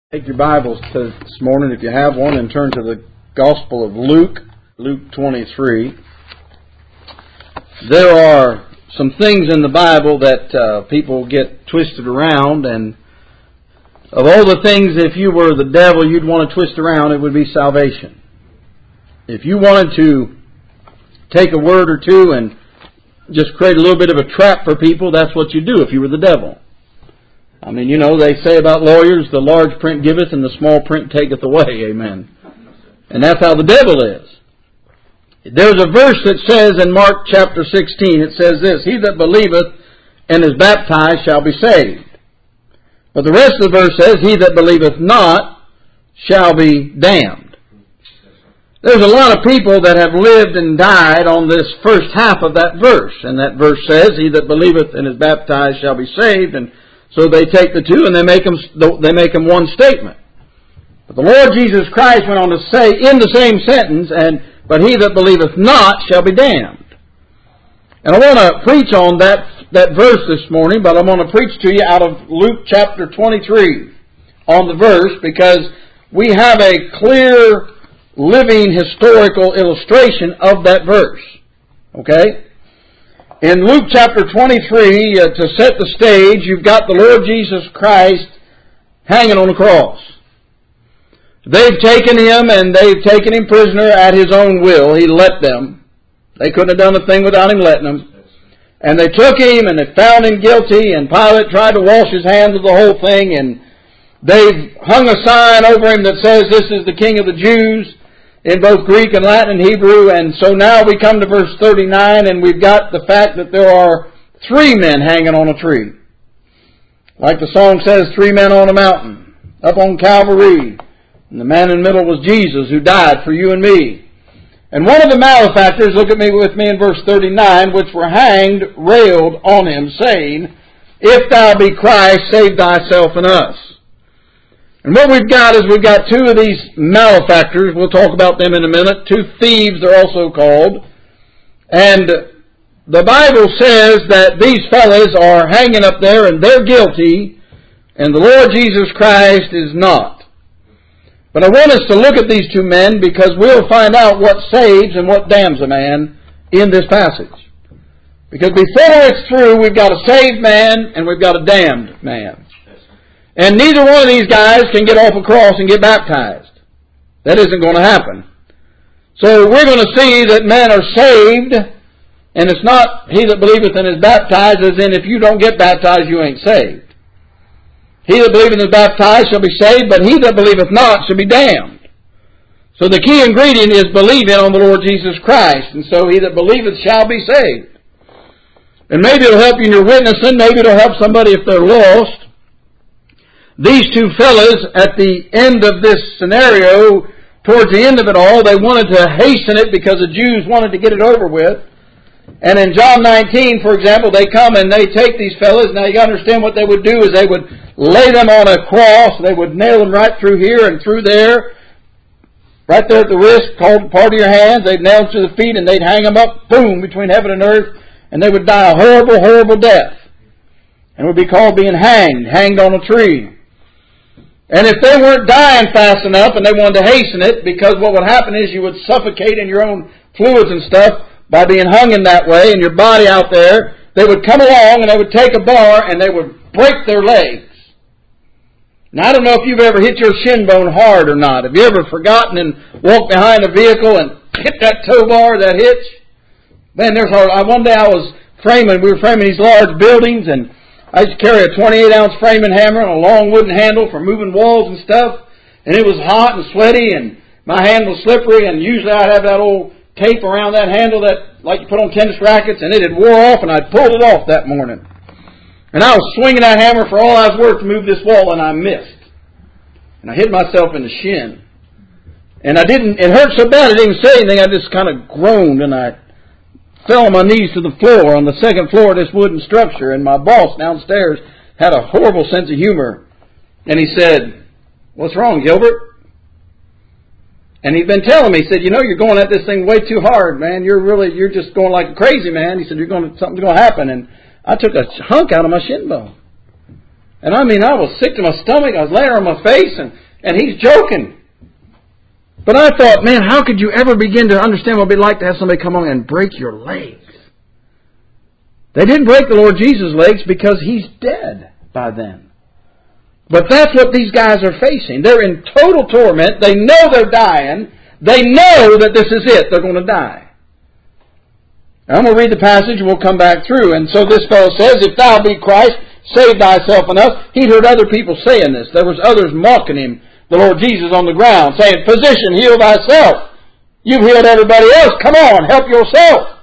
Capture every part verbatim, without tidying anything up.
Take your Bibles to this morning, if you have one, and turn to the Gospel of Luke, Luke twenty-three. There are some things in the Bible that uh, people get twisted around, and of all the things, if you were the devil, you'd want to twist around, it would be salvation. If you wanted to take a word or two and just create a little bit of a trap for people, that's what you do if you were the devil. I mean, you know, they say about lawyers, the large print giveth and the small print taketh away. Amen. And that's how the devil is. There's a verse that says in Mark chapter sixteen, it says this, He that believeth and is baptized shall be saved. But the rest of the verse says, He that believeth not shall be damned. There's a lot of people that have lived and died on this first half of that verse. And that verse says, He that believeth and is baptized shall be saved. And so they take the two and they make them, they make them one statement. But the Lord Jesus Christ went on to say in the same sentence, and but he that believeth not shall be damned. And I want to preach on that, that verse this morning, but I want to preach to you out of Luke chapter twenty-three on the verse, because we have a clear, living, historical illustration of that verse. Okay? In Luke chapter twenty-three, uh, to set the stage, you've got the Lord Jesus Christ hanging on the cross. They've taken Him and they've taken Him prisoner at His own will. He let them. They couldn't have done a thing without Him letting them. And they took Him and they found Him guilty, and Pilate tried to wash his hands of the whole thing, and they've hung a sign over Him that says, This is the King of the Jews, in both Greek and Latin and Hebrew. And so now we come to verse thirty-nine, and we've got the fact that there are three men hanging on a tree. Like the song says, three men on a mountain, up on Calvary. And the man in the middle was Jesus, who died for you and me. And one of the malefactors, look at me with me in verse thirty-nine, which were hanged, railed on Him, saying, If thou be Christ, save thyself and us. And what we've got is we've got two of these malefactors. We'll talk about them in a minute. Two thieves, they're also called. And the Bible says that these fellas are hanging up there and they're guilty, and the Lord Jesus Christ is not. But I want us to look at these two men, because we'll find out what saves and what damns a man in this passage. Because before it's through, we've got a saved man and we've got a damned man. And neither one of these guys can get off a cross and get baptized. That isn't going to happen. So we're going to see that men are saved, and it's not he that believeth and is baptized, as in if you don't get baptized, you ain't saved. He that believeth and is baptized shall be saved, but he that believeth not shall be damned. So the key ingredient is believing on the Lord Jesus Christ. And so he that believeth shall be saved. And maybe it'll help you in your witnessing. Maybe it'll help somebody if they're lost. These two fellas, at the end of this scenario, towards the end of it all, they wanted to hasten it because the Jews wanted to get it over with. And in John nineteen, for example, they come and they take these fellas. Now you got to understand what they would do is they would lay them on a cross. They would nail them right through here and through there. Right there at the wrist, called part of your hands. They'd nail them to the feet and they'd hang them up, boom, between heaven and earth. And they would die a horrible, horrible death. And it would be called being hanged, hanged on a tree. And if they weren't dying fast enough and they wanted to hasten it, because what would happen is you would suffocate in your own fluids and stuff by being hung in that way, and your body out there, they would come along and they would take a bar and they would break their legs. Now I don't know if you've ever hit your shin bone hard or not. Have you ever forgotten and walked behind a vehicle and hit that tow bar, that hitch? Man, there's hard. One day I was framing, we were framing these large buildings, and I used to carry a twenty-eight ounce framing hammer on a long wooden handle for moving walls and stuff. And it was hot and sweaty and my hand was slippery, and usually I'd have that old tape around that handle that like you put on tennis rackets, and it had wore off, and I pulled it off that morning. And I was swinging that hammer for all I was worth to move this wall, and I missed. And I hit myself in the shin. And I didn't, it hurt so bad I didn't even say anything. I just kind of groaned, and I fell on my knees to the floor on the second floor of this wooden structure, and my boss downstairs had a horrible sense of humor. And he said, What's wrong, Gilbert? And he'd been telling me, he said, You know, you're going at this thing way too hard, man. You're really, you're just going like a crazy man. He said, You're going to, something's going to happen. And I took a hunk out of my shin bone. And I mean, I was sick to my stomach. I was laying on my face, and, and he's joking. But I thought, man, how could you ever begin to understand what it would be like to have somebody come along and break your legs? They didn't break the Lord Jesus' legs because He's dead by then. But that's what these guys are facing. They're in total torment. They know they're dying. They know that this is it. They're going to die. Now, I'm going to read the passage and we'll come back through. And so this fellow says, if thou be Christ, save thyself and us. He'd heard other people saying this. There was others mocking him, the Lord Jesus, on the ground, saying, physician, heal thyself. You've healed everybody else. Come on, help yourself.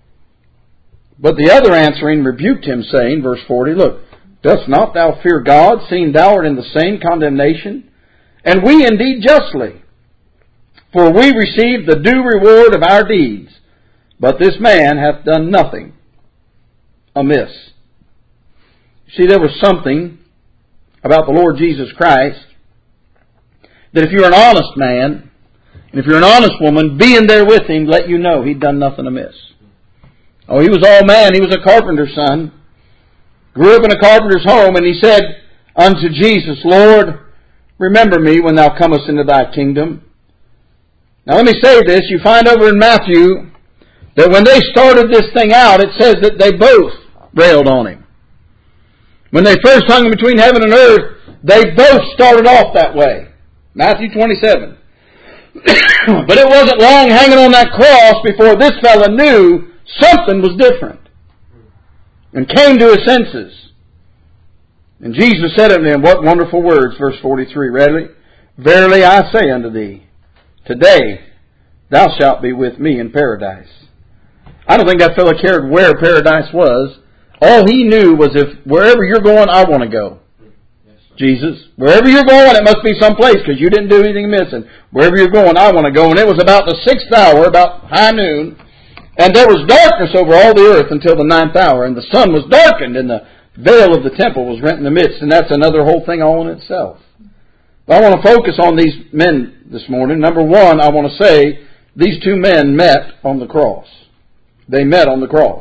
But the other answering rebuked him, saying, verse forty, look, dost not thou fear God, seeing thou art in the same condemnation? And we indeed justly. For we receive the due reward of our deeds. But this man hath done nothing amiss. See, there was something about the Lord Jesus Christ that if you're an honest man, and if you're an honest woman, being there with Him, let you know He'd done nothing amiss. Oh, He was all man. He was a carpenter's son. Grew up in a carpenter's home, and he said unto Jesus, Lord, remember me when thou comest into thy kingdom. Now let me say this. You find over in Matthew that when they started this thing out, it says that they both railed on Him. When they first hung Him between heaven and earth, they both started off that way. Matthew twenty-seven. But it wasn't long hanging on that cross before this fella knew something was different and came to his senses. And Jesus said unto him, what wonderful words, verse forty-three, readily, verily I say unto thee, today thou shalt be with me in paradise. I don't think that fellow cared where paradise was. All he knew was if wherever you're going, I want to go. Jesus, wherever you're going, it must be someplace because you didn't do anything missing. Wherever you're going, I want to go. And it was about the sixth hour, about high noon. And there was darkness over all the earth until the ninth hour. And the sun was darkened and the veil of the temple was rent in the midst. And that's another whole thing all in itself. But I want to focus on these men this morning. Number one, I want to say these two men met on the cross. They met on the cross.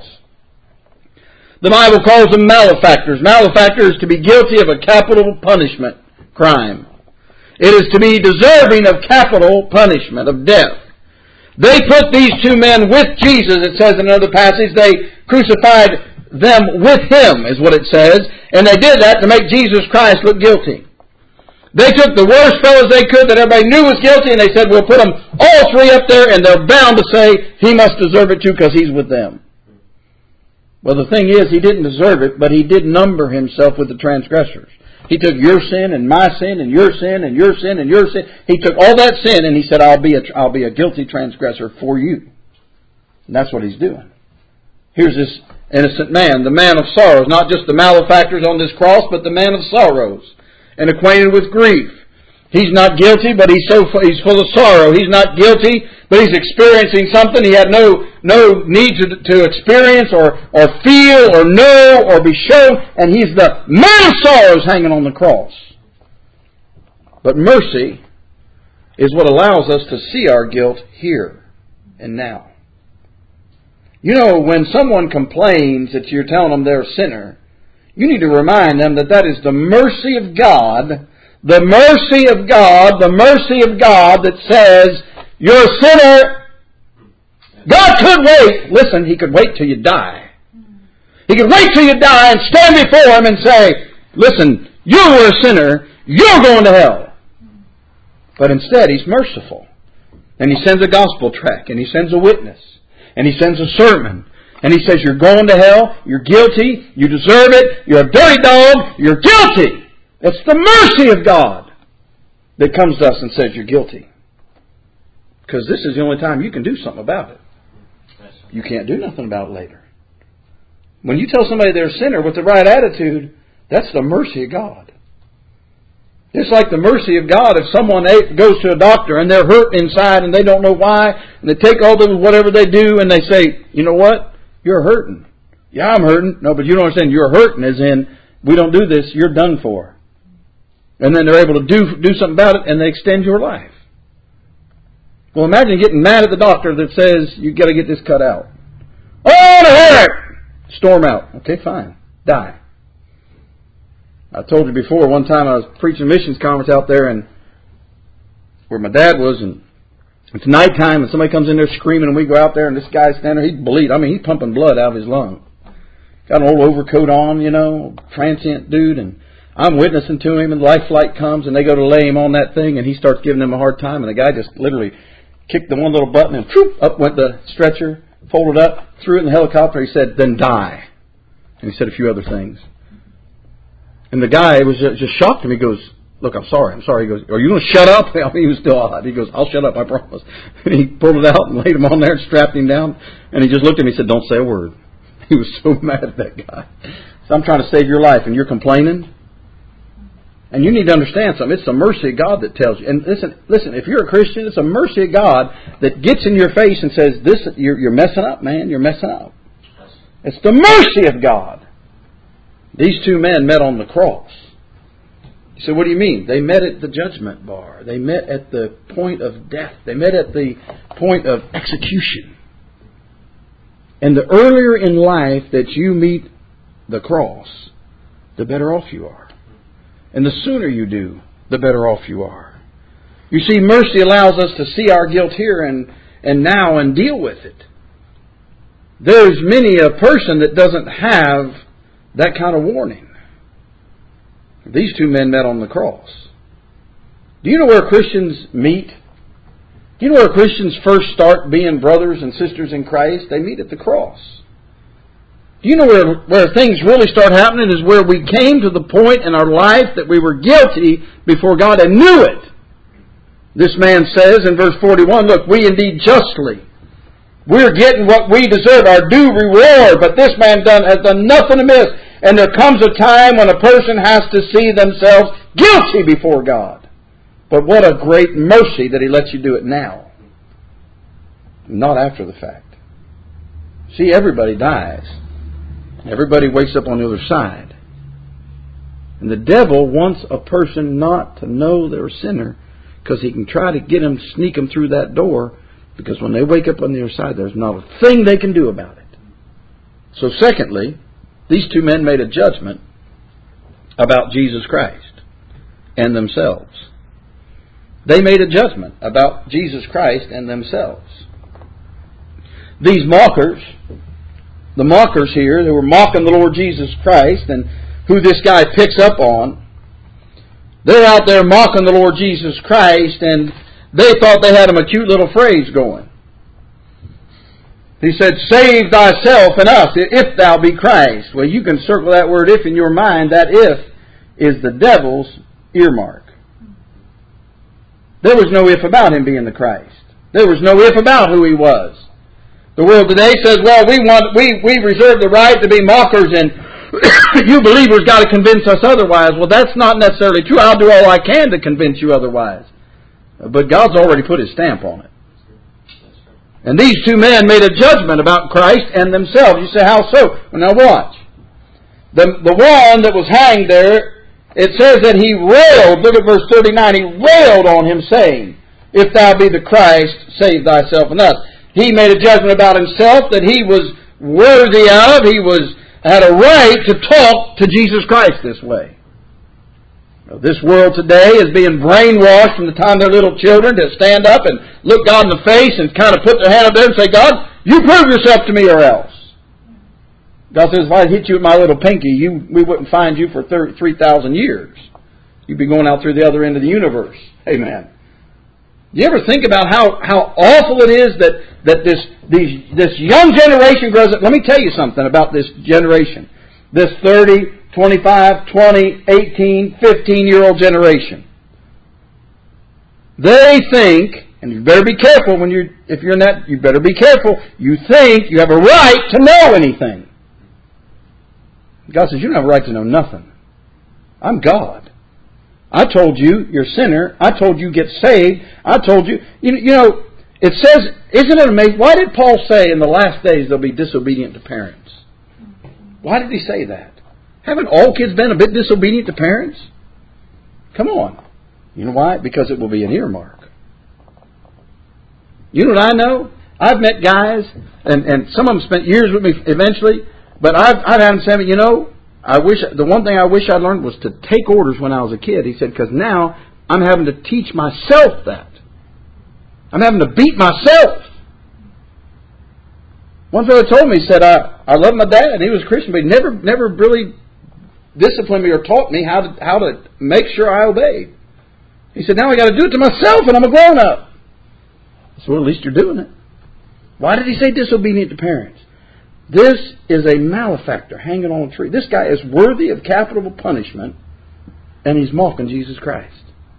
The Bible calls them malefactors. Malefactor is to be guilty of a capital punishment crime. It is to be deserving of capital punishment, of death. They put these two men with Jesus, it says in another passage. They crucified them with Him, is what it says. And they did that to make Jesus Christ look guilty. They took the worst fellows they could that everybody knew was guilty, and they said, we'll put them all three up there, and they're bound to say, he must deserve it too because he's with them. Well, the thing is, he didn't deserve it, but he did number himself with the transgressors. He took your sin and my sin and your sin and your sin and your sin. He took all that sin and he said, I'll be a, I'll be a guilty transgressor for you. And that's what he's doing. Here's this innocent man, the man of sorrows, not just the malefactors on this cross, but the man of sorrows and acquainted with grief. He's not guilty, but he's so he's full of sorrow. He's not guilty, but he's experiencing something he had no no need to, to experience or, or feel or know or be shown. And he's the man of sorrows hanging on the cross. But mercy is what allows us to see our guilt here and now. You know, when someone complains that you're telling them they're a sinner, you need to remind them that that is the mercy of God. The mercy of God, the mercy of God that says, you're a sinner. God could wait. Listen, He could wait till you die. He could wait till you die and stand before Him and say, listen, you were a sinner. You're going to hell. But instead, He's merciful. And He sends a gospel tract. And He sends a witness. And He sends a sermon. And He says, you're going to hell. You're guilty. You deserve it. You're a dirty dog. You're guilty. It's the mercy of God that comes to us and says you're guilty. Because this is the only time you can do something about it. You can't do nothing about it later. When you tell somebody they're a sinner with the right attitude, that's the mercy of God. It's like the mercy of God if someone goes to a doctor and they're hurt inside and they don't know why, and they take all the whatever they do and they say, you know what? You're hurting. Yeah, I'm hurting. No, but you don't understand. You're hurting as in, we don't do this, you're done for. And then they're able to do do something about it, and they extend your life. Well, imagine getting mad at the doctor that says, you've got to get this cut out. Oh, I want to hear it! Storm out. Okay, fine. Die. I told you before, one time I was preaching a missions conference out there and where my dad was, and it's nighttime and somebody comes in there screaming and we go out there and this guy's standing there, he'd bleed. I mean, he's pumping blood out of his lung. Got an old overcoat on, you know, transient dude, and I'm witnessing to him, and the life flight comes and they go to lay him on that thing and he starts giving them a hard time, and the guy just literally kicked the one little button and whoop, up went the stretcher, folded up, threw it in the helicopter. He said, then die. And he said a few other things. And the guy was just shocked him. He goes, look, I'm sorry, I'm sorry. He goes, are you going to shut up? I mean, he was still hot. He goes, I'll shut up, I promise. And he pulled it out and laid him on there and strapped him down. And he just looked at me and said, don't say a word. He was so mad at that guy. So I'm trying to save your life and you're complaining? And you need to understand something. It's the mercy of God that tells you. And listen, listen. If you're a Christian, it's a mercy of God that gets in your face and says, "This, you're, you're messing up, man. You're messing up." It's the mercy of God. These two men met on the cross. You say, what do you mean? They met at the judgment bar. They met at the point of death. They met at the point of execution. And the earlier in life that you meet the cross, the better off you are. And the sooner you do, the better off you are. You see, mercy allows us to see our guilt here and, and now and deal with it. There's many a person that doesn't have that kind of warning. These two men met on the cross. Do you know where Christians meet? Do you know where Christians first start being brothers and sisters in Christ? They meet at the cross. Do you know where, where things really start happening is where we came to the point in our life that we were guilty before God and knew it. This man says in verse forty-one, look, we indeed justly, we're getting what we deserve, our due reward, but this man done, has done nothing amiss. And there comes a time when a person has to see themselves guilty before God. But what a great mercy that He lets you do it now, not after the fact. See, everybody dies. Everybody wakes up on the other side. And the devil wants a person not to know they're a sinner because he can try to get them, sneak them through that door, because when they wake up on the other side, there's not a thing they can do about it. So secondly, these two men made a judgment about Jesus Christ and themselves. They made a judgment about Jesus Christ and themselves. These mockers, the mockers here, they were mocking the Lord Jesus Christ and who this guy picks up on. They're out there mocking the Lord Jesus Christ, and they thought they had him a cute little phrase going. He said, save thyself and us, if thou be Christ. Well, you can circle that word if in your mind. That if is the devil's earmark. There was no if about him being the Christ. There was no if about who he was. The world today says, well, we want we, we reserve the right to be mockers, and you believers got to convince us otherwise. Well, that's not necessarily true. I'll do all I can to convince you otherwise. But God's already put His stamp on it. And these two men made a judgment about Christ and themselves. You say, how so? Well, now watch. The, the one that was hanged there, it says that he railed. Look at verse thirty-nine. He railed on him, saying, if thou be the Christ, save thyself and us. He made a judgment about himself that he was worthy of. He was had a right to talk to Jesus Christ this way. This world today is being brainwashed from the time they're little children to stand up and look God in the face and kind of put their hand up there and say, God, you prove yourself to me or else. God says, if I hit you with my little pinky, you, we wouldn't find you for three thousand years. You'd be going out through the other end of the universe. Amen. Do you ever think about how, how awful it is that, that this, these, this young generation grows up? Let me tell you something about this generation. This thirty, twenty-five, twenty, eighteen, fifteen-year-old generation. They think, and you better be careful when you're, if you're in that, you better be careful. You think you have a right to know anything. God says, you don't have a right to know nothing. I'm God. I told you you're a sinner. I told you get saved. I told you, you, you know, it says, isn't it amazing? Why did Paul say in the last days they'll be disobedient to parents? Why did he say that? Haven't all kids been a bit disobedient to parents? Come on. You know why? Because it will be an earmark. You know what I know? I've met guys, and, and some of them spent years with me eventually, but I've, I've had them say, you know, I wish the one thing I wish I learned was to take orders when I was a kid. He said, because now I'm having to teach myself that. I'm having to beat myself. One fellow told me, he said, I, I love my dad. He was a Christian, but he never, never really disciplined me or taught me how to, how to make sure I obeyed. He said, now I got to do it to myself and I'm a grown-up. I said, well, at least you're doing it. Why did he say disobedient to parents? This is a malefactor hanging on a tree. This guy is worthy of capital punishment, and he's mocking Jesus Christ.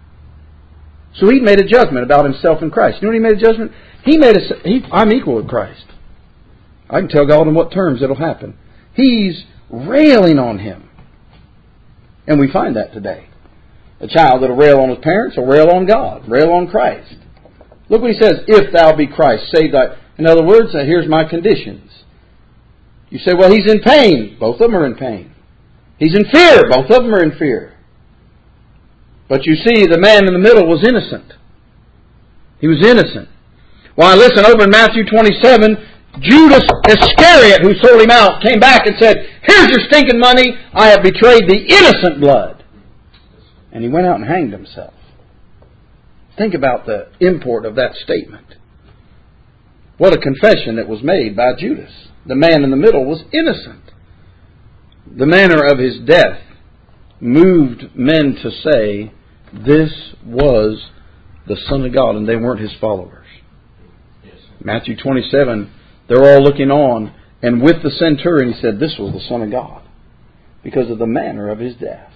So he made a judgment about himself and Christ. You know what he made a judgment? He made a, he, I'm equal with Christ. I can tell God in what terms it'll happen. He's railing on him. And we find that today. A child that'll rail on his parents will rail on God, rail on Christ. Look what he says, if thou be Christ, save thy... In other words, here's my conditions. You say, well, he's in pain. Both of them are in pain. He's in fear. Both of them are in fear. But you see, the man in the middle was innocent. He was innocent. Why, listen, over in Matthew twenty-seven, Judas Iscariot, who sold him out, came back and said, here's your stinking money. I have betrayed the innocent blood. And he went out and hanged himself. Think about the import of that statement. What a confession that was made by Judas. The man in the middle was innocent. The manner of his death moved men to say this was the Son of God, and they weren't his followers. Yes. Matthew twenty-seven, they're all looking on, and with the centurion he said this was the Son of God because of the manner of his death.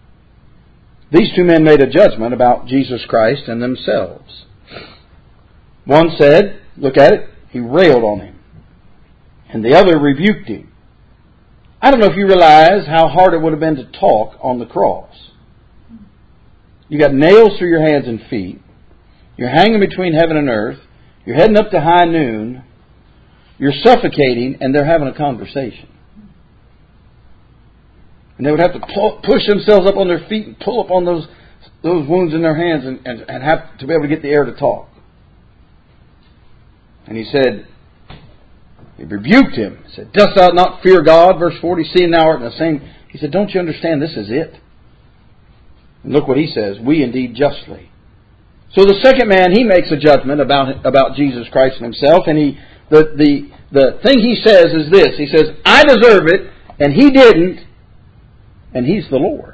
These two men made a judgment about Jesus Christ and themselves. One said, look at it, he railed on him. And the other rebuked him. I don't know if you realize how hard it would have been to talk on the cross. You got nails through your hands and feet. You're hanging between heaven and earth. You're heading up to high noon. You're suffocating, and they're having a conversation. And they would have to pull, push themselves up on their feet and pull up on those those wounds in their hands and, and, and have to be able to get the air to talk. And he said, he rebuked him. He said, dost thou not fear God? Verse forty, seeing thou art in the same... He said, don't you understand this is it? And look what he says, we indeed justly. So the second man, he makes a judgment about about Jesus Christ and himself. And he the, the, the thing he says is this. He says, I deserve it, and he didn't, and he's the Lord.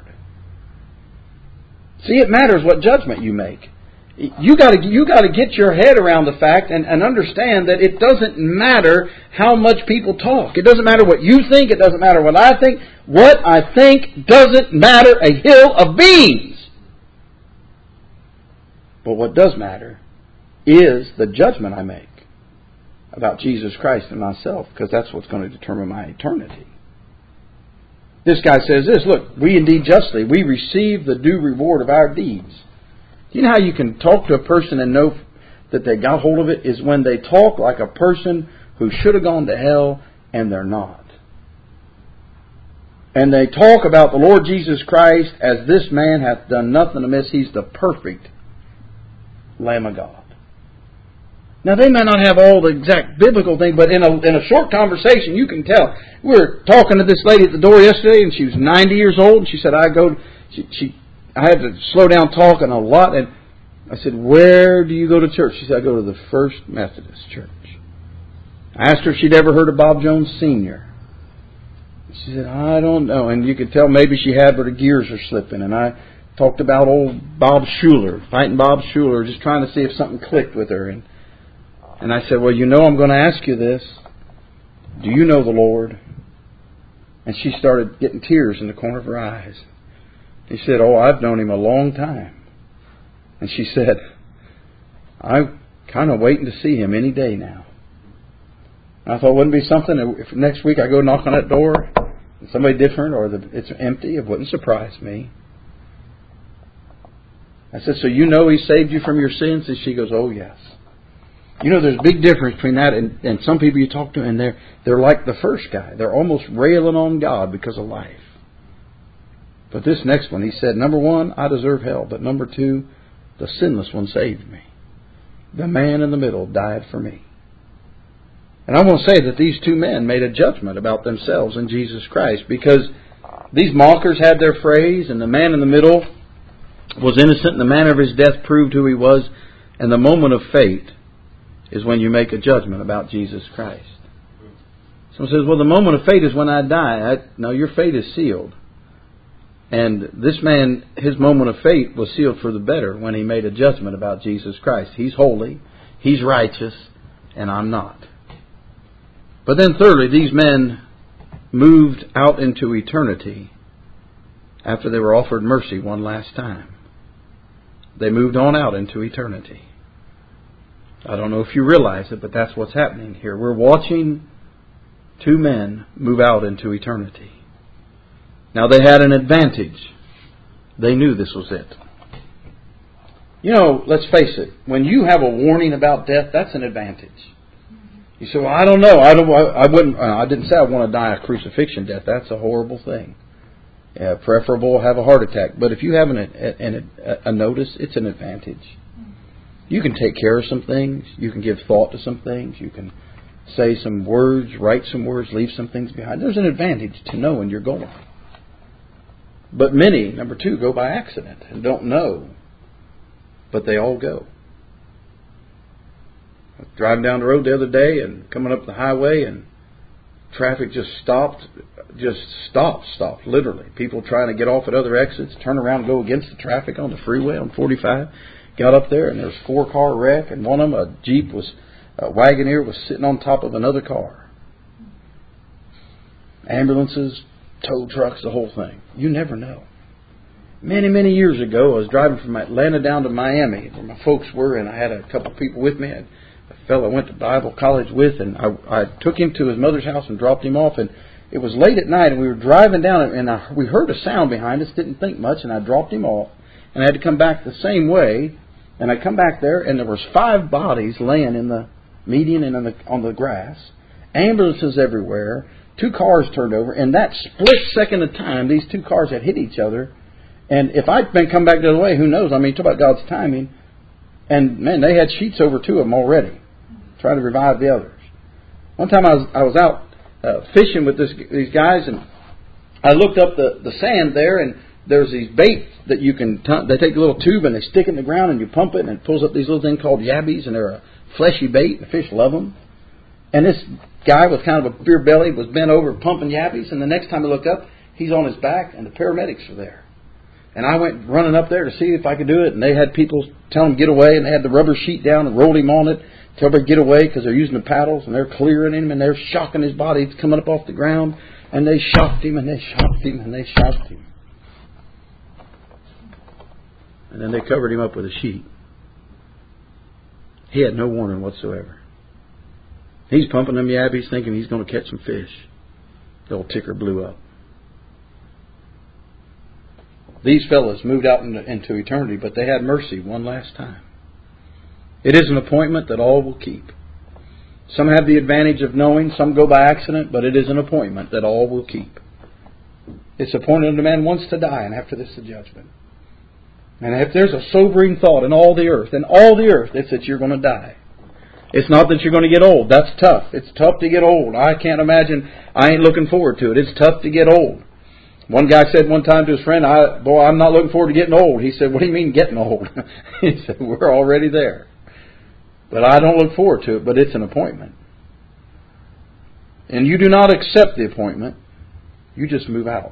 See, it matters what judgment you make. You got to you got to get your head around the fact and, and understand that it doesn't matter how much people talk. It doesn't matter what you think. It doesn't matter what I think. What I think doesn't matter a hill of beans. But what does matter is the judgment I make about Jesus Christ and myself, because that's what's going to determine my eternity. This guy says this, look, we indeed justly, we receive the due reward of our deeds. Do you know how you can talk to a person and know that they got hold of it? Is when they talk like a person who should have gone to hell and they're not. And they talk about the Lord Jesus Christ as this man hath done nothing amiss. He's the perfect Lamb of God. Now they may not have all the exact biblical thing, but in a in a short conversation you can tell. We were talking to this lady at the door yesterday, and she was ninety years old, and she said, I go she, she I had to slow down talking a lot, and I said, where do you go to church? She said, I go to the First Methodist Church. I asked her if she'd ever heard of Bob Jones Senior She said, I don't know. And you could tell maybe she had, but her gears are slipping. And I talked about old Bob Schuler, fighting Bob Schuler, just trying to see if something clicked with her. And and I said, well, you know I'm going to ask you this. Do you know the Lord? And she started getting tears in the corner of her eyes. He said, oh, I've known him a long time. And she said, I'm kind of waiting to see him any day now. And I thought, wouldn't it be something if next week I go knock on that door and somebody different or the, it's empty? It wouldn't surprise me. I said, so you know he saved you from your sins? And she goes, oh, yes. You know, there's a big difference between that and, and some people you talk to, and they're, they're like the first guy. They're almost railing on God because of life. But this next one, he said, number one, I deserve hell. But number two, the sinless one saved me. The man in the middle died for me. And I want to say that these two men made a judgment about themselves and Jesus Christ, because These mockers had their phrase, and the man in the middle was innocent, and the manner of his death proved who he was. And the moment of fate is when you make a judgment about Jesus Christ. Someone says, well, the moment of fate is when I die. I, no, your fate is sealed. And this man, his moment of fate was sealed for the better when he made a judgment about Jesus Christ. He's holy, He's righteous, and I'm not. But then thirdly, these men moved out into eternity after they were offered mercy one last time. They moved on out into eternity. I don't know if you realize it, but that's what's happening here. We're watching two men move out into eternity. Now they had an advantage. They knew this was it. You know, let's face it, when you have a warning about death, that's an advantage. You say, well, I don't know. I don't. I wouldn't. I didn't say I want to die a crucifixion death. That's a horrible thing. Yeah, preferable have a heart attack. But if you have an, an, a notice, it's an advantage. You can take care of some things. You can give thought to some things. You can say some words, write some words, leave some things behind. There's an advantage to knowing you're going. But many, number two, go by accident and don't know. But they all go. I was driving down the road the other day and coming up the highway, and traffic just stopped, just stopped, stopped, literally. People trying to get off at other exits, turn around and go against the traffic on the freeway on forty-five. Got up there and there was a four-car wreck, and one of them, a Jeep, was a Wagoneer, was sitting on top of another car. Ambulances, tow trucks, the whole thing. You never know. Many, many years ago, I was driving from Atlanta down to Miami, where my folks were, and I had a couple of people with me. I had a fellow I went to Bible college with, and I, I took him to his mother's house and dropped him off. And it was late at night, and we were driving down, and I, we heard a sound behind us, didn't think much, and I dropped him off. And I had to come back the same way, and I come back there, and there was five bodies laying in the median and in the, on the grass, ambulances everywhere, two cars turned over, and that split second of time, these two cars had hit each other. And if I'd been come back the other way, who knows? I mean, talk about God's timing. And man, they had sheets over two of them already, trying to revive the others. One time I was I was out uh, fishing with this, these guys, and I looked up the, the sand there, and there's these baits that you can. T- they take a little tube and they stick it in the ground, and you pump it, and it pulls up these little things called yabbies, and they're a fleshy bait. The fish love them. And this guy with kind of a beer belly was bent over pumping yabbies, and the next time I looked up, he's on his back, and the paramedics were there. And I went running up there to see if I could do it. And they had people tell him get away. And they had the rubber sheet down and rolled him on it. Tell everybody get away because they're using the paddles. And they're clearing him. And they're shocking his body. He's coming up off the ground. And they shocked him and they shocked him and they shocked him. And then they covered him up with a sheet. He had no warning whatsoever. He's pumping them yabbies thinking he's going to catch some fish. The old ticker blew up. These fellows moved out into eternity, but they had mercy one last time. It is an appointment that all will keep. Some have the advantage of knowing, some go by accident, but it is an appointment that all will keep. It's appointed unto man once to die, and after this the judgment. And if there's a sobering thought in all the earth, in all the earth, it's that you're going to die. It's not that you're going to get old. That's tough. It's tough to get old. I can't imagine. I ain't looking forward to it. It's tough to get old. One guy said one time to his friend, I, boy, I'm not looking forward to getting old. He said, what do you mean getting old? He said, we're already there. But I don't look forward to it, but it's an appointment. And you do not accept the appointment. You just move out.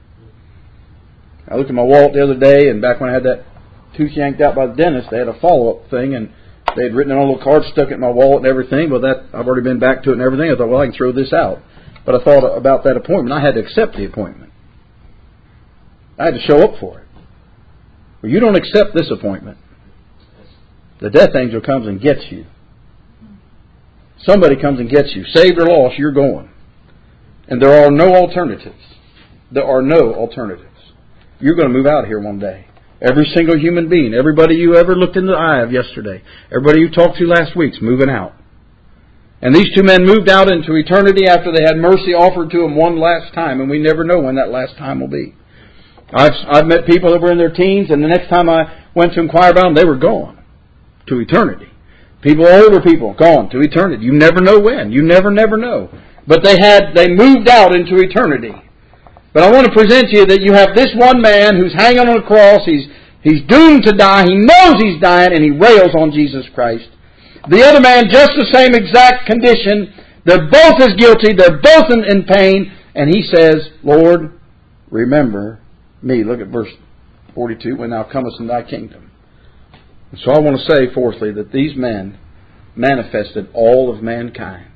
I looked at my wallet the other day, and back when I had that tooth yanked out by the dentist, they had a follow-up thing, and they had written it on a little card, stuck it in my wallet and everything. Well, that I've already been back to it and everything. I thought, well, I can throw this out. But I thought about that appointment. I had to accept the appointment. I had to show up for it. Well, you don't accept this appointment. The death angel comes and gets you. Somebody comes and gets you. Saved or lost, you're going. And there are no alternatives. There are no alternatives. You're going to move out here one day. Every single human being, everybody you ever looked in the eye of yesterday, everybody you talked to last week's moving out. And these two men moved out into eternity after they had mercy offered to them one last time, and we never know when that last time will be. I've, I've met people that were in their teens, and the next time I went to inquire about them, they were gone to eternity. People, older people, gone to eternity. You never know when. You never, never know. But they had, they moved out into eternity. But I want to present to you that you have this one man who's hanging on a cross. He's, he's doomed to die. He knows he's dying, and he rails on Jesus Christ. The other man, just the same exact condition. They're both as guilty. They're both in, in pain. And he says, Lord, remember me. Look at verse forty-two. When thou comest in thy kingdom. And so I want to say, fourthly, that these men manifested all of mankind.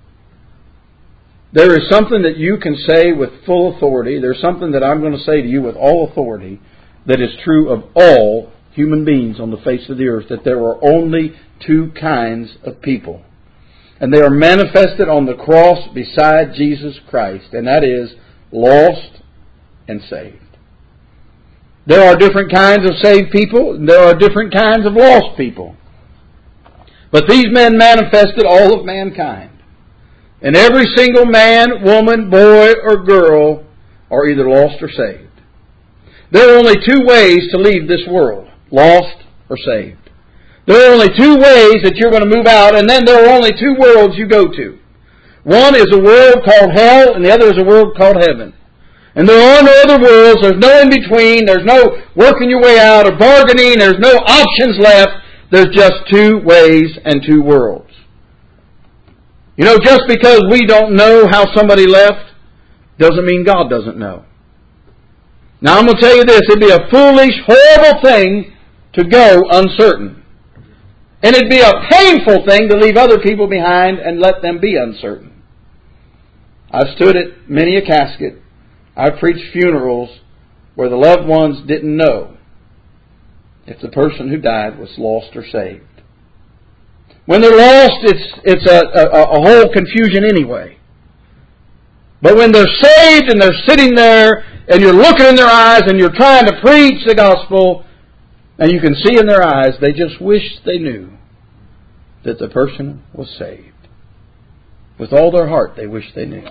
There is something that you can say with full authority. There's something that I'm going to say to you with all authority that is true of all human beings on the face of the earth, that there are only two kinds of people. And they are manifested on the cross beside Jesus Christ, and that is lost and saved. There are different kinds of saved people, and there are different kinds of lost people. But these men manifested all of mankind. And every single man, woman, boy, or girl are either lost or saved. There are only two ways to leave this world, lost or saved. There are only two ways that you're going to move out, and then there are only two worlds you go to. One is a world called hell, and the other is a world called heaven. And there are no other worlds. There's no in between. There's no working your way out or bargaining. There's no options left. There's just two ways and two worlds. You know, just because we don't know how somebody left doesn't mean God doesn't know. Now I'm going to tell you this. It'd be a foolish, horrible thing to go uncertain. And it'd be a painful thing to leave other people behind and let them be uncertain. I've stood at many a casket. I've preached funerals where the loved ones didn't know if the person who died was lost or saved. When they're lost, it's it's a, a, a whole confusion anyway. But when they're saved and they're sitting there and you're looking in their eyes and you're trying to preach the gospel, and you can see in their eyes they just wish they knew that the person was saved. With all their heart they wish they knew.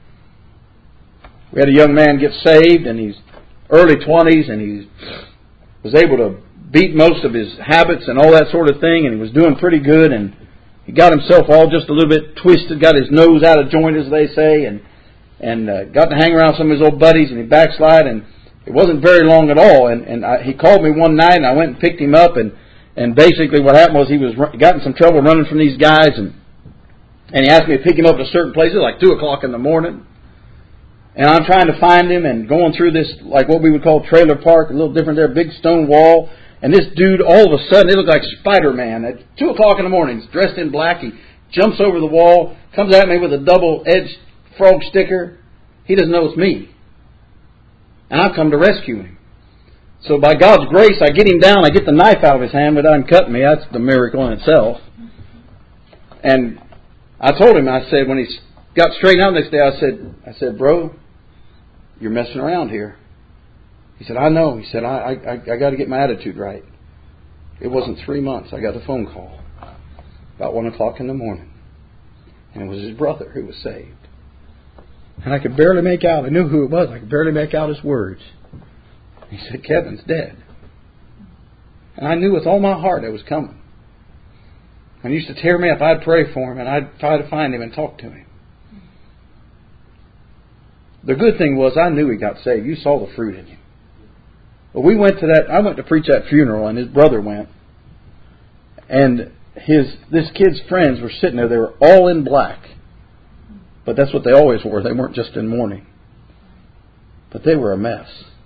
We had a young man get saved in his early twenties, and he was able to beat most of his habits and all that sort of thing, and he was doing pretty good, and he got himself all just a little bit twisted, got his nose out of joint, as they say, and and uh, got to hang around some of his old buddies, and he backslid, and it wasn't very long at all. And, and I, he called me one night, and I went and picked him up, and, and basically what happened was he was got in some trouble running from these guys, and and he asked me to pick him up to certain places, like two o'clock in the morning. And I'm trying to find him and going through this, like what we would call trailer park, a little different there, big stone wall. And this dude, all of a sudden, it looked like Spider-Man. At two o'clock in the morning, he's dressed in black. He jumps over the wall, comes at me with a double-edged frog sticker. He doesn't know it's me. And I've come to rescue him. So by God's grace, I get him down. I get the knife out of his hand without him cutting me. That's the miracle in itself. And I told him, I said, when he got straightened out the next day, I said, I said, bro, you're messing around here. He said, I know. He said, I, I, I got to get my attitude right. It wasn't three months. I got a phone call about one o'clock in the morning. And it was his brother who was saved. And I could barely make out. I knew who it was. I could barely make out his words. He said, Kevin's dead. And I knew with all my heart it was coming. And it used to tear me up. I'd pray for him, and I'd try to find him and talk to him. The good thing was I knew he got saved. You saw the fruit in him. But we went to that, I went to preach that funeral, and his brother went. And his this kid's friends were sitting there. They were all in black. But that's what they always were. They weren't just in mourning. But they were a mess.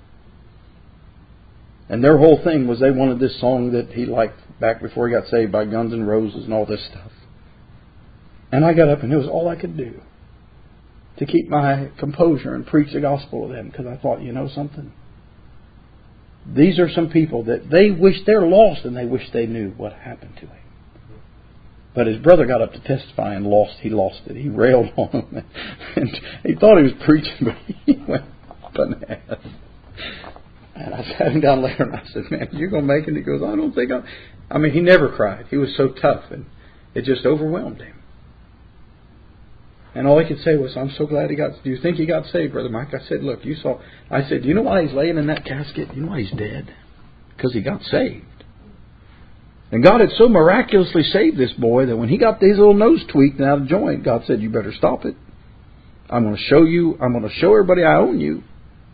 And their whole thing was they wanted this song that he liked back before he got saved by Guns N' Roses and all this stuff. And I got up, and it was all I could do to keep my composure and preach the gospel to them, because I thought, you know something? These are some people that they wish they're lost, and they wish they knew what happened to him. But his brother got up to testify and lost. He lost it. He railed on him, and he thought he was preaching, but he went bananas. And I sat him down later, and I said, "Man, you gonna make it?" He goes, "I don't think I'm." I mean, he never cried. He was so tough, and it just overwhelmed him. And all he could say was, "I'm so glad he got." Do you think he got saved, Brother Mike? I said, "Look, you saw." I said, "Do you know why he's laying in that casket? You know why he's dead? Because he got saved." And God had so miraculously saved this boy that when he got his little nose tweaked and out of joint, God said, "You better stop it. I'm going to show you. I'm going to show everybody I own you.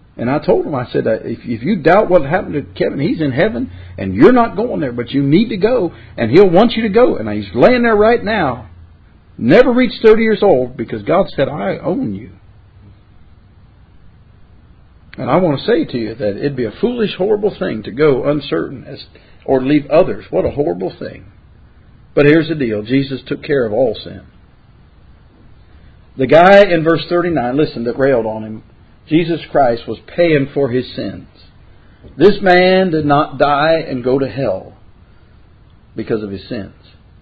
And I told him, I said, if, if you doubt what happened to Kevin, he's in heaven and you're not going there, but you need to go and he'll want you to go. And he's laying there right now. Never reached thirty years old because God said, I own you. And I want to say to you that it'd be a foolish, horrible thing to go uncertain as, or leave others. What a horrible thing. But here's the deal. Jesus took care of all sin. The guy in verse thirty-nine, listen, that railed on him, Jesus Christ was paying for his sins. This man did not die and go to hell because of his sins.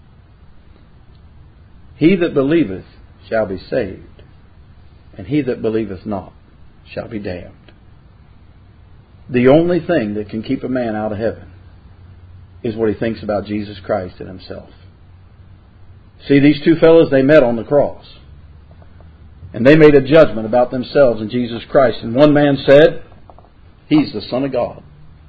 He that believeth shall be saved, and he that believeth not shall be damned. The only thing that can keep a man out of heaven is what he thinks about Jesus Christ and himself. See, these two fellows, they met on the cross. And they made a judgment about themselves and Jesus Christ. And one man said, He's the Son of God.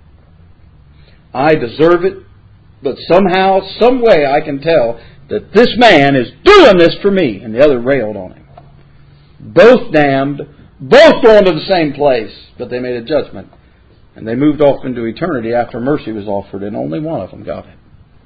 I deserve it, but somehow, some way I can tell that this man is doing this for me. And the other railed on him. Both damned, both going to the same place, but they made a judgment. And they moved off into eternity after mercy was offered, and only one of them got it.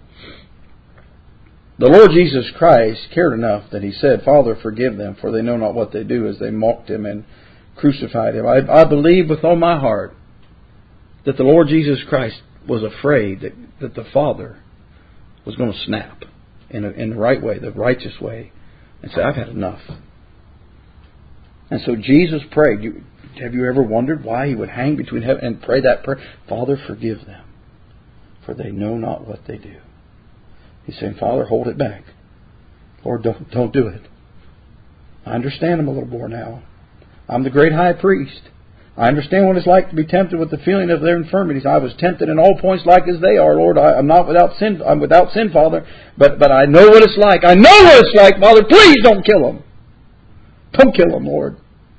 The Lord Jesus Christ cared enough that He said, Father, forgive them, for they know not what they do, as they mocked Him and crucified Him. I, I believe with all my heart that the Lord Jesus Christ was afraid that, that the Father was going to snap in, a, in the right way, the righteous way, and say, I've had enough. And so Jesus prayed. You, have you ever wondered why He would hang between heaven and pray that prayer? Father, forgive them, for they know not what they do. He's saying, Father, hold it back. Lord, don't, don't do it. I understand them a little more now. I'm the great high priest. I understand what it's like to be tempted with the feeling of their infirmities. I was tempted in all points like as they are, Lord. I, I'm not without sin. I'm without sin, Father. But, but I know what it's like. I know what it's like, Father. Please don't kill them. Don't kill them, Lord.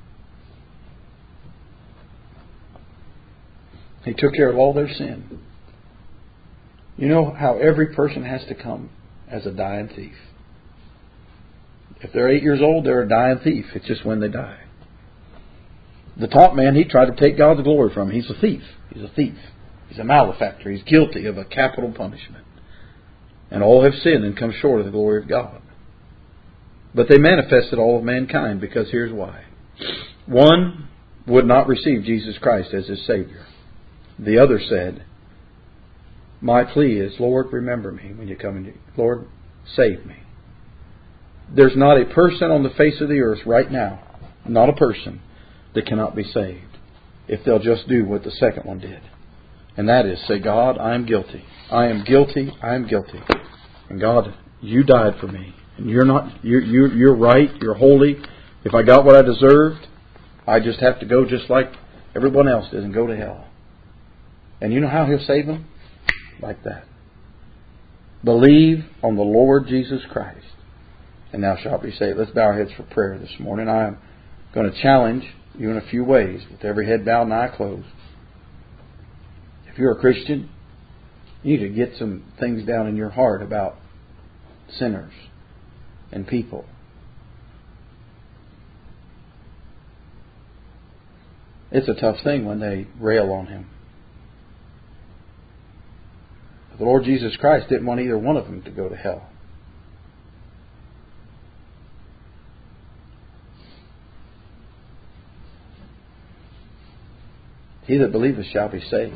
He took care of all their sin. You know how every person has to come as a dying thief. If they're eight years old, they're a dying thief. It's just when they die. The top man, he tried to take God's glory from him. He's a thief. He's a thief. He's a malefactor. He's guilty of a capital punishment. And all have sinned and come short of the glory of God. But they manifested all of mankind, because here's why. One would not receive Jesus Christ as his Savior. The other said, my plea is, Lord, remember me when you come in. Lord, save me. There's not a person on the face of the earth right now, not a person, that cannot be saved if they'll just do what the second one did. And that is say, God, I am guilty. I am guilty. I am guilty. And God, you died for me. And you're not, you're, you're, you're right. You're holy. If I got what I deserved, I just have to go just like everyone else did and go to hell. And you know how He'll save them? Like that. Believe on the Lord Jesus Christ, and thou shalt be saved. Let's bow our heads for prayer this morning. I am going to challenge you in a few ways, with every head bowed and eye closed. If you're a Christian, you need to get some things down in your heart about sinners and people. It's a tough thing when they rail on Him. The Lord Jesus Christ didn't want either one of them to go to hell. He that believeth shall be saved.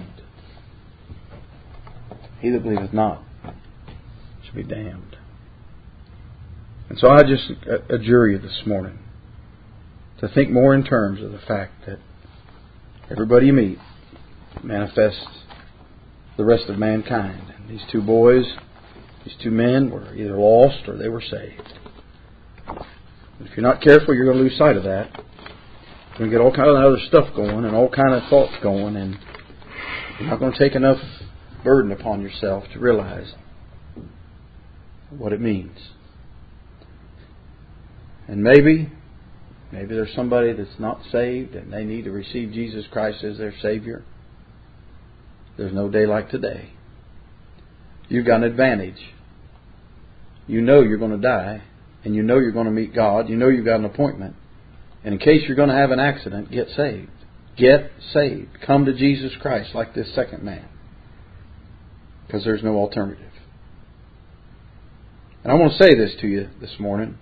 He that believeth not shall be damned. And so I just adjure you this morning to think more in terms of the fact that everybody you meet manifests the rest of mankind. And these two boys, these two men were either lost or they were saved. And if you're not careful, you're going to lose sight of that. You're going to get all kind of other stuff going and all kind of thoughts going, and you're not going to take enough burden upon yourself to realize what it means. And maybe, maybe there's somebody that's not saved and they need to receive Jesus Christ as their Savior. There's no day like today. You've got an advantage. You know you're going to die, and you know you're going to meet God. You know you've got an appointment. And in case you're going to have an accident, get saved. Get saved. Come to Jesus Christ like this second man. Because there's no alternative. And I want to say this to you this morning.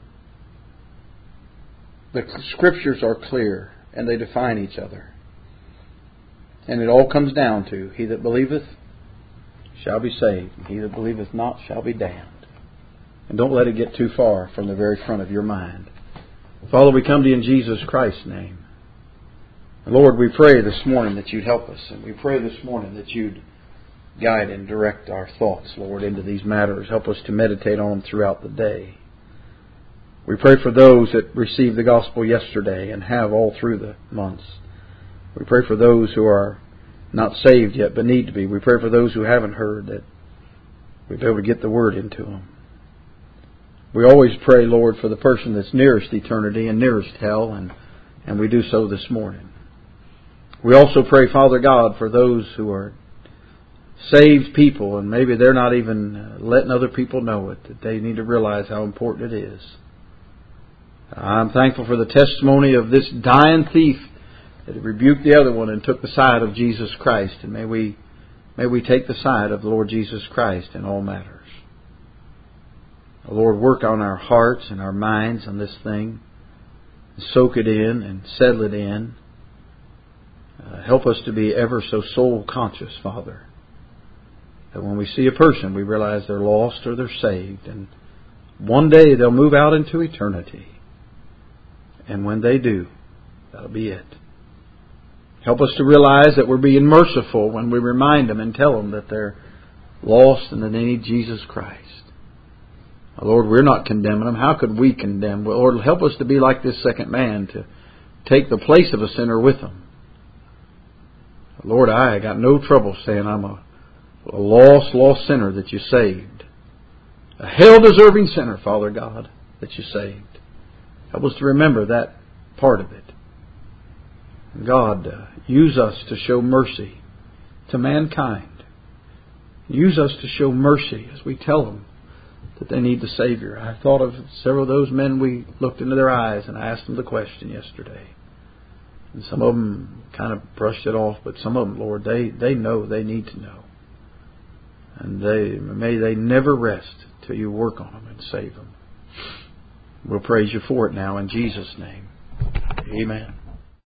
The Scriptures are clear and they define each other. And it all comes down to, he that believeth shall be saved, and he that believeth not shall be damned. And don't let it get too far from the very front of your mind. Father, we come to you in Jesus Christ's name. And Lord, we pray this morning that you'd help us. And we pray this morning that you'd guide and direct our thoughts, Lord, into these matters. Help us to meditate on them throughout the day. We pray for those that received the gospel yesterday and have all through the months. We pray for those who are not saved yet but need to be. We pray for those who haven't heard, that we'll be able to get the word into them. We always pray, Lord, for the person that's nearest eternity and nearest hell, and, and we do so this morning. We also pray, Father God, for those who are saved people, and maybe they're not even letting other people know it, that they need to realize how important it is. I'm thankful for the testimony of this dying thief that rebuked the other one and took the side of Jesus Christ. And may we may we take the side of the Lord Jesus Christ in all matters. Lord, work on our hearts and our minds on this thing. Soak it in and settle it in. Uh, help us to be ever so soul conscious, Father. That when we see a person, we realize they're lost or they're saved. And one day they'll move out into eternity. And when they do, that'll be it. Help us to realize that we're being merciful when we remind them and tell them that they're lost and that they need Jesus Christ. Lord, we're not condemning them. How could we condemn? Well, Lord, help us to be like this second man, to take the place of a sinner with them. Lord, I got no trouble saying I'm a, a lost, lost sinner that you saved. A hell-deserving sinner, Father God, that you saved. Help us to remember that part of it. God, uh, use us to show mercy to mankind. Use us to show mercy as we tell them that they need the Savior. I thought of several of those men. We looked into their eyes and I asked them the question yesterday. And some of them kind of brushed it off, but some of them, Lord, they, they know they need to know. And they may they never rest till you work on them and save them. We'll praise you for it now in Jesus' name. Amen.